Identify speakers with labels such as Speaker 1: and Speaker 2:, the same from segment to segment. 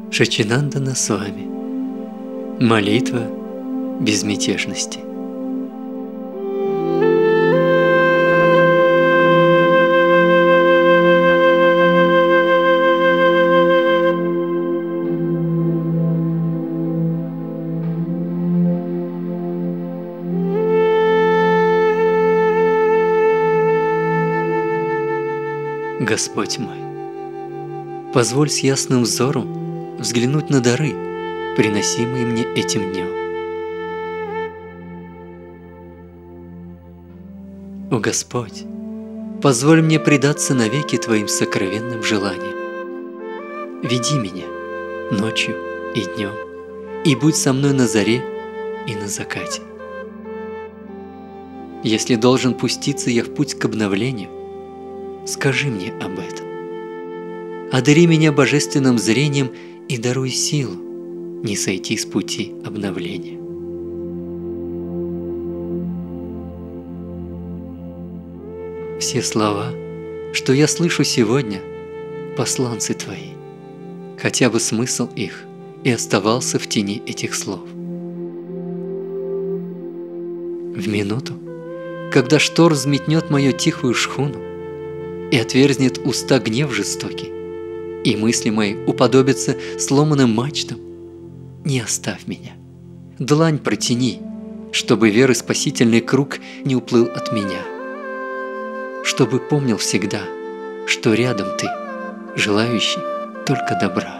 Speaker 1: Шачинандана с вами. Молитва безмятежности. Господь мой, позволь с ясным взором взглянуть на дары, приносимые мне этим днем. О Господь, позволь мне предаться навеки Твоим сокровенным желаниям. Веди меня ночью и днем, и будь со мной на заре и на закате. Если должен пуститься я в путь к обновлению, скажи мне об этом. Одари меня божественным зрением и даруй силу не сойти с пути обновления. Все слова, что я слышу сегодня, посланцы Твои, хотя бы смысл их и оставался в тени этих слов. В минуту, когда штор взметнет мою тихую шхуну и отверзнет уста гнев жестокий, и мысли мои уподобятся сломанным мачтам, не оставь меня. Длань протяни, чтобы веры спасительный круг не уплыл от меня. Чтобы помнил всегда, что рядом Ты, желающий только добра.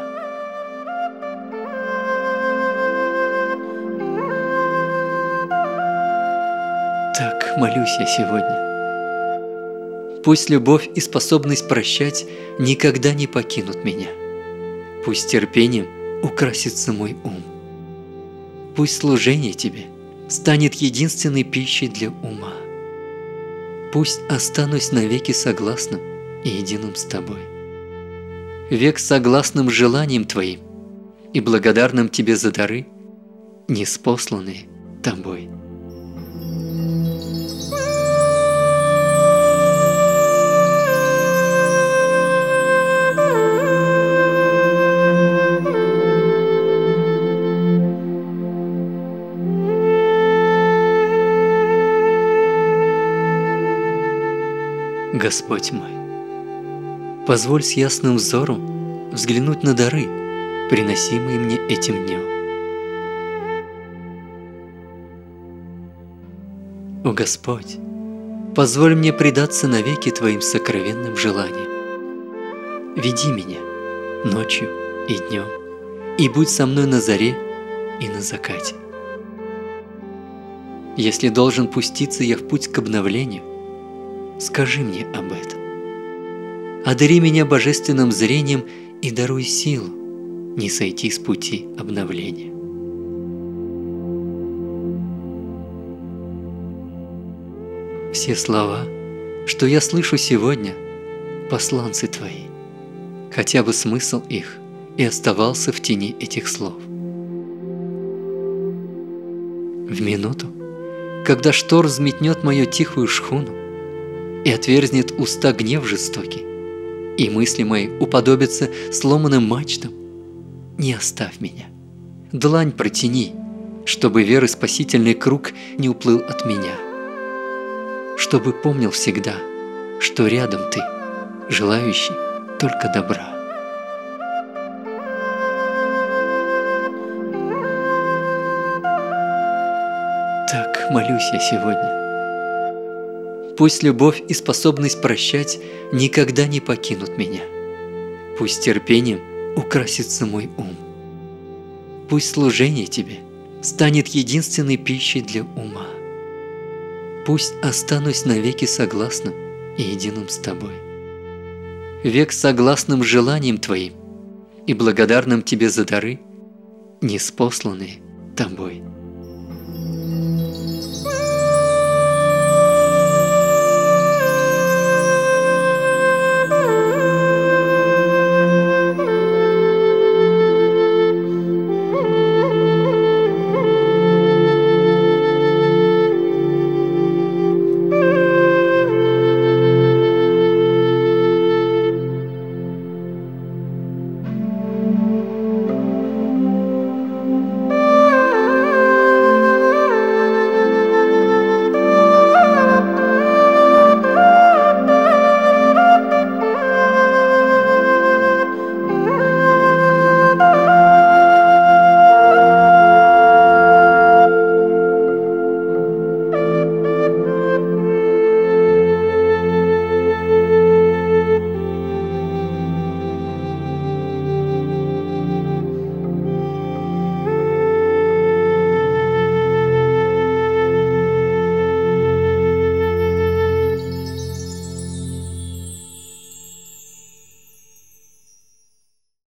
Speaker 1: Так молюсь я сегодня. Пусть любовь и способность прощать никогда не покинут меня. Пусть терпением украсится мой ум. Пусть служение Тебе станет единственной пищей для ума. Пусть останусь навеки согласным и единым с Тобой. Век согласным желаниям Твоим и благодарным Тебе за дары, ниспосланные Тобой. Господь мой, позволь с ясным взором взглянуть на дары, приносимые мне этим днем. О Господь, позволь мне предаться навеки Твоим сокровенным желаниям. Веди меня ночью и днем, и будь со мной на заре и на закате. Если должен пуститься я в путь к обновлению, скажи мне об этом. Одари меня божественным зрением и даруй силу не сойти с пути обновления. Все слова, что я слышу сегодня, посланцы Твои, хотя бы смысл их и оставался в тени этих слов. В минуту, когда штор взметнет мою тихую шхуну и отверзнет уста гнев жестокий, и мысли мои уподобятся сломанным мачтам, не оставь меня. Длань протяни, чтобы веры спасительный круг не уплыл от меня. Чтобы помнил всегда, что рядом Ты, желающий только добра. Так молюсь я сегодня. Пусть любовь и способность прощать никогда не покинут меня. Пусть терпением украсится мой ум. Пусть служение Тебе станет единственной пищей для ума. Пусть останусь навеки согласным и единым с Тобой. Век согласным желаниям Твоим и благодарным Тебе за дары, ниспосланные Тобой.